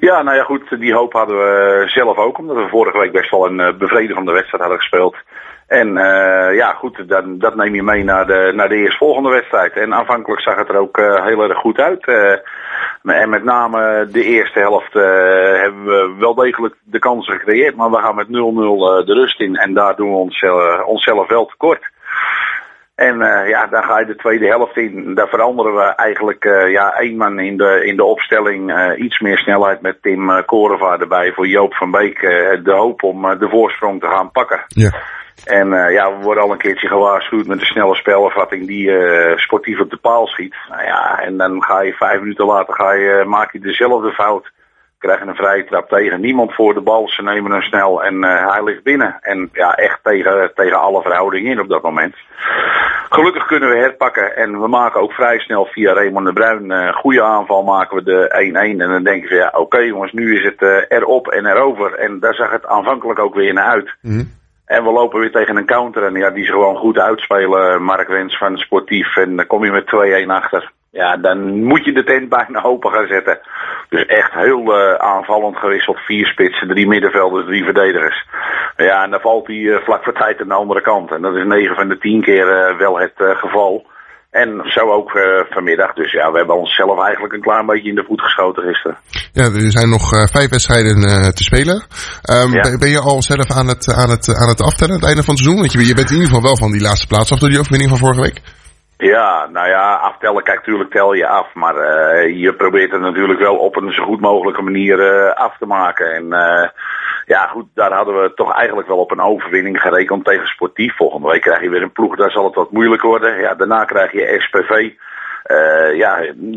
Ja, nou ja, goed, die hoop hadden we zelf ook, omdat we vorige week best wel een bevredigende wedstrijd hadden gespeeld. En ja, goed, dat neem je mee naar de eerstvolgende wedstrijd. En aanvankelijk zag het er ook heel erg goed uit. En met name de eerste helft hebben we wel degelijk de kansen gecreëerd, maar we gaan met 0-0 de rust in en daar doen we onszelf wel tekort. En ja, dan ga je de tweede helft in. Daar veranderen we eigenlijk één man in de opstelling. Iets meer snelheid met Tim Korevaar erbij voor Joop van Beek. De hoop om de voorsprong te gaan pakken. Ja. En ja, we worden al een keertje gewaarschuwd met een snelle spelervatting die sportief op de paal schiet. Nou ja, en dan ga je 5 minuten later maak je dezelfde fout. Krijgen een vrije trap tegen. Niemand voor de bal. Ze nemen hem snel en hij ligt binnen. En ja, echt tegen alle verhoudingen in op dat moment. Gelukkig kunnen we herpakken. En we maken ook vrij snel via Raymond de Bruin. Goede aanval maken we de 1-1. En dan denken we, ja, oké, jongens, nu is het erop en erover. En daar zag het aanvankelijk ook weer naar uit. Mm-hmm. En we lopen weer tegen een counter. En ja, die ze gewoon goed uitspelen. Mark Wens van Sportief. En dan kom je met 2-1 achter. Ja, dan moet je de tent bijna open gaan zetten. Dus echt heel aanvallend gewisseld. 4 spitsen, 3 middenvelders, 3 verdedigers. Ja, en dan valt hij vlak voor tijd aan de andere kant. En dat is 9 van de 10 keer wel het geval. En zo ook vanmiddag. Dus ja, we hebben onszelf eigenlijk een klein beetje in de voet geschoten gisteren. Ja, er zijn nog 5 wedstrijden te spelen. Ja. Ben je al zelf aan het aftellen aan het einde van het seizoen? Want je bent in ieder geval wel van die laatste plaats af door die overwinning van vorige week. Ja, nou ja, aftellen, kijk, tuurlijk tel je af, maar je probeert het natuurlijk wel op een zo goed mogelijke manier af te maken. En ja, goed, daar hadden we toch eigenlijk wel op een overwinning gerekend tegen Sportief. Volgende week krijg je weer een ploeg, daar zal het wat moeilijk worden. Ja, daarna krijg je SPV. Ja,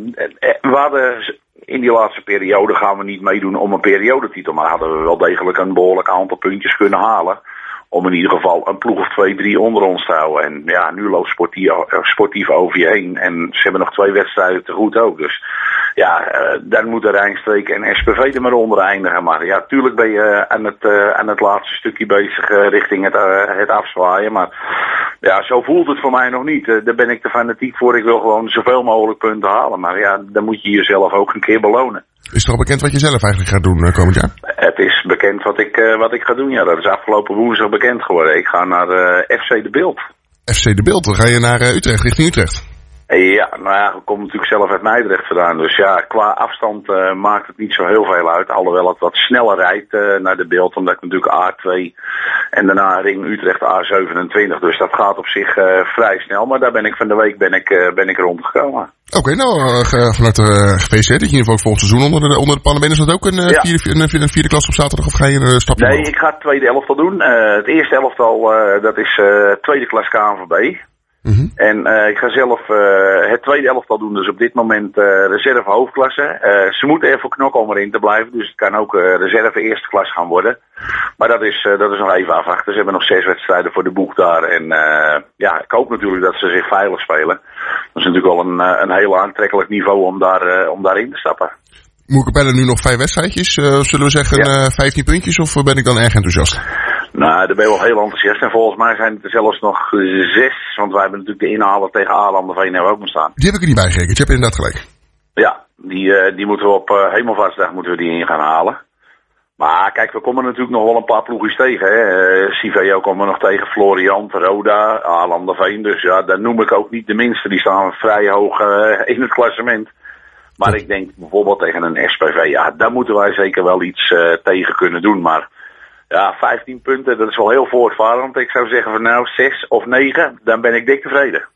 we hadden in die laatste periode gaan we niet meedoen om een periodetitel, maar hadden we wel degelijk een behoorlijk aantal puntjes kunnen halen. Om in ieder geval een ploeg of 2, 3 onder ons te houden. En ja, nu loopt sportief over je heen. En ze hebben nog 2 wedstrijden te goed ook. Dus ja, dan moeten Rijnstreek en SPV er maar onder eindigen. Maar ja, tuurlijk ben je aan het laatste stukje bezig richting het afzwaaien. Maar ja, zo voelt het voor mij nog niet. Daar ben ik te fanatiek voor. Ik wil gewoon zoveel mogelijk punten halen. Maar ja, dan moet je jezelf ook een keer belonen. Is het al bekend wat je zelf eigenlijk gaat doen komend jaar? Het is bekend wat ik ga doen, ja. Dat is afgelopen woensdag bekend geworden. Ik ga naar FC De Bilt. FC De Bilt, dan ga je naar Utrecht, richting Utrecht. Ja, nou ja, ik kom natuurlijk zelf uit Meidrecht vandaan. Dus ja, qua afstand maakt het niet zo heel veel uit. Alhoewel het wat sneller rijdt naar De Bilt. Omdat ik natuurlijk A2 en daarna ring Utrecht A27. Dus dat gaat op zich vrij snel. Maar daar ben ik van de week ben ik rondgekomen. Oké, nou, van harte gefeliciteerd dat je in ieder geval volgend seizoen onder de pannen bent. Is dat ook een vierde klas op zaterdag of ga je een stapje Nee, ik ga het tweede elftal doen. Het eerste elftal, dat is tweede klas KNVB. Mm-hmm. En ik ga zelf het tweede elftal doen, dus op dit moment reserve hoofdklasse. Ze moeten even knokken om erin te blijven, dus het kan ook reserve eerste klas gaan worden. Maar dat is nog even afwachten. Ze hebben nog 6 wedstrijden voor de boeg daar. En ja, ik hoop natuurlijk dat ze zich veilig spelen. Dat is natuurlijk wel een heel aantrekkelijk niveau om daarin te stappen. Moet ik bellen nu nog 5 wedstrijdjes? Zullen we zeggen 15 puntjes of ben ik dan erg enthousiast? Nou, daar ben je wel heel enthousiast. En volgens mij zijn het er zelfs nog 6. Want wij hebben natuurlijk de inhalen tegen Aarlanderveen hebben we ook nog staan. Die heb ik er niet bij gerekend. Je hebt inderdaad gelijk. Ja, die moeten we op Hemelvaartsdag in gaan halen. Maar kijk, we komen natuurlijk nog wel een paar ploegjes tegen. Civeo komen we nog tegen, Floriant, Roda, Aarlanderveen. Dus ja, daar noem ik ook niet de minste. Die staan vrij hoog in het klassement. Maar ik denk bijvoorbeeld tegen een SPV, ja, daar moeten wij zeker wel iets tegen kunnen doen. Maar ja, 15 punten, dat is wel heel voortvarend. Ik zou zeggen van nou 6 of 9, dan ben ik dik tevreden.